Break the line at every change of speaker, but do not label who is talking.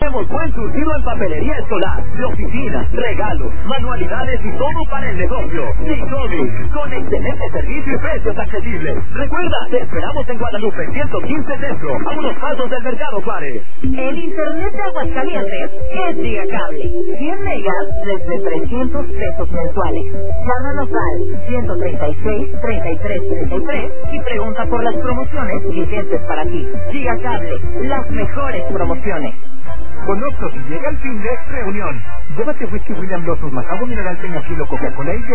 tenemos buen surtido en papelería escolar, de oficina, regalos, manualidades y todo para el negocio. Dicovic, con excelente servicio y precios accesibles. Recuerda, te esperamos en Guadalupe 115 Centro, a unos pasos del Mercado Juárez.
El internet de Aguascalientes es Gigacable. 100 megas desde 300 pesos mensuales. Llámanos al 136-3333 y pregunta por las promociones vigentes para ti. Gigacable, las mejores promociones.
Con Oxxo, si llega el fin de reunión. Llévate whisky William Lotus más agua mineral Peña Kilo Coca-Cola y